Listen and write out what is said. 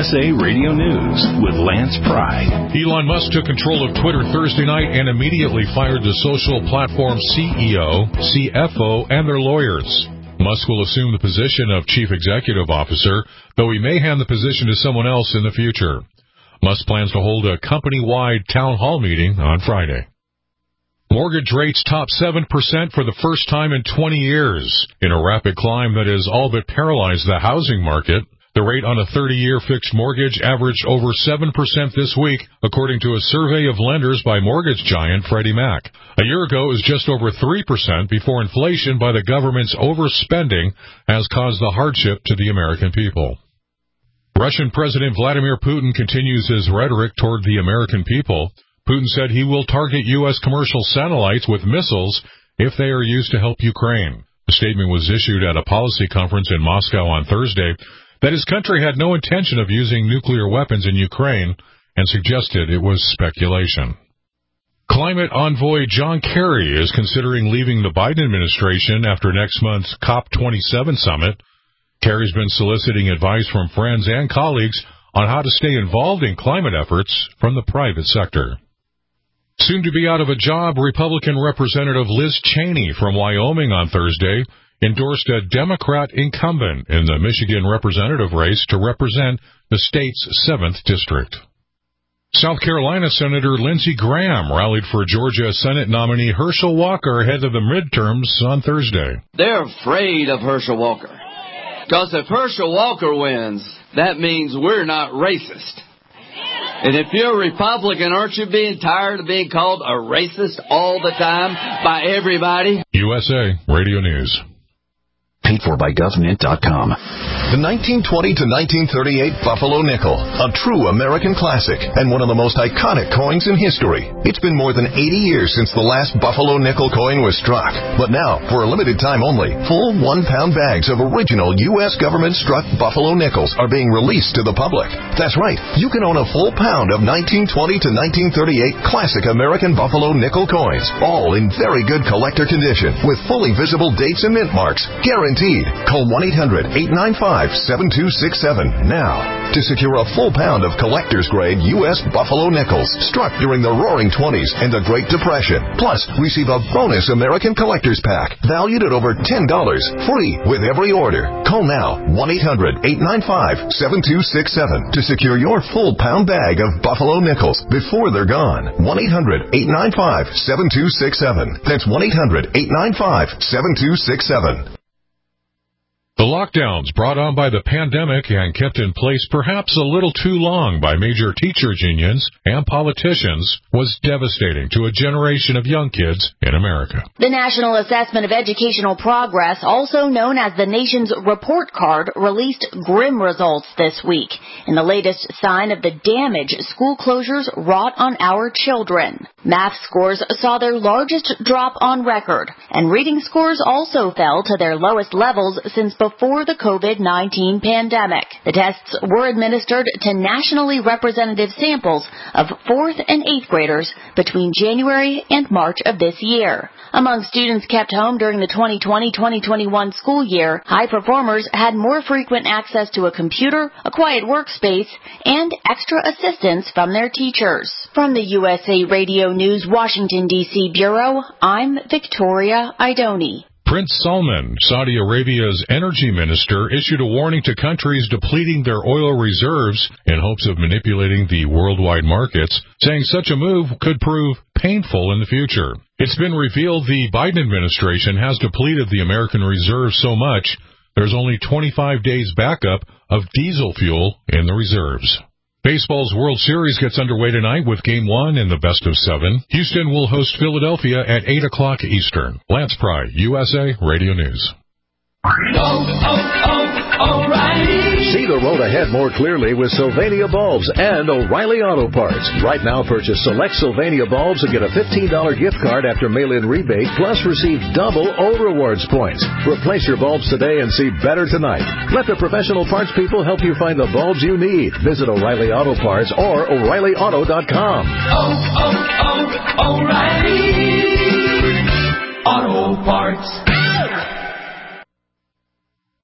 USA Radio News with Lance Pry. Elon Musk took control of Twitter Thursday night and immediately fired the social platform CEO, CFO, and their lawyers. Musk will assume the position of chief executive officer, though he may hand the position to someone else in the future. Musk plans to hold a company-wide town hall meeting on Friday. Mortgage rates top 7% for the first time in 20 years. In a rapid climb that has all but paralyzed the housing market, the rate on a 30-year fixed mortgage averaged over 7% this week, according to a survey of lenders by mortgage giant Freddie Mac. A year ago, it was just over 3% before inflation by the government's overspending has caused the hardship to the American people. Russian President Vladimir Putin continues his rhetoric toward the American people. Putin said he will target U.S. commercial satellites with missiles if they are used to help Ukraine. The statement was issued at a policy conference in Moscow on Thursday that his country had no intention of using nuclear weapons in Ukraine and suggested it was speculation. Climate envoy John Kerry is considering leaving the Biden administration after next month's COP27 summit. Kerry's been soliciting advice from friends and colleagues on how to stay involved in climate efforts from the private sector. Soon to be out of a job, Republican Representative Liz Cheney from Wyoming on Thursday endorsed a Democrat incumbent in the Michigan representative race to represent the state's 7th district. South Carolina Senator Lindsey Graham rallied for Georgia Senate nominee Herschel Walker ahead of the midterms on Thursday. They're afraid of Herschel Walker. Because if Herschel Walker wins, that means we're not racist. And if you're a Republican, aren't you being tired of being called a racist all the time by everybody? USA Radio News. Paid for by GovMint.com. The 1920 to 1938 Buffalo Nickel, a true American classic and one of the most iconic coins in history. It's been more than 80 years since the last Buffalo Nickel coin was struck. But now, for a limited time only, full 1-pound bags of original U.S. government-struck Buffalo Nickels are being released to the public. That's right, you can own a full pound of 1920 to 1938 classic American Buffalo Nickel coins, all in very good collector condition, with fully visible dates and mint marks, guaranteed. Call 1-800-895-7267 now to secure a full pound of collector's grade U.S. Buffalo Nickels struck during the Roaring '20s and the Great Depression. Plus, receive a bonus American Collector's Pack valued at over $10, free with every order. Call now 1-800-895-7267 to secure your full pound bag of Buffalo Nickels before they're gone. 1-800-895-7267. That's 1-800-895-7267. The lockdowns brought on by the pandemic and kept in place perhaps a little too long by major teachers' unions and politicians was devastating to a generation of young kids in America. The National Assessment of Educational Progress, also known as the nation's report card, released grim results this week in the latest sign of the damage school closures wrought on our children. Math scores saw their largest drop on record, and reading scores also fell to their lowest levels since before the COVID-19 pandemic. The tests were administered to nationally representative samples of 4th and 8th graders between January and March of this year. Among students kept home during the 2020-2021 school year, high performers had more frequent access to a computer, a quiet workspace, and extra assistance from their teachers. From the USA Radio News Washington, D.C. Bureau, I'm Victoria Idoni. Prince Salman, Saudi Arabia's energy minister, issued a warning to countries depleting their oil reserves in hopes of manipulating the worldwide markets, saying such a move could prove painful in the future. It's been revealed the Biden administration has depleted the American reserves so much there's only 25 days backup of diesel fuel in the reserves. Baseball's World Series gets underway tonight with Game 1 in the best of 7. Houston will host Philadelphia at 8 o'clock Eastern. Lance Pry, USA Radio News. O'Reilly. See the road ahead more clearly with Sylvania Bulbs and O'Reilly Auto Parts. Right now, purchase select Sylvania Bulbs and get a $15 gift card after mail-in rebate, plus receive double O Rewards points. Replace your bulbs today and see better tonight. Let the professional parts people help you find the bulbs you need. Visit O'Reilly Auto Parts or O'ReillyAuto.com. O'Reilly Auto Parts.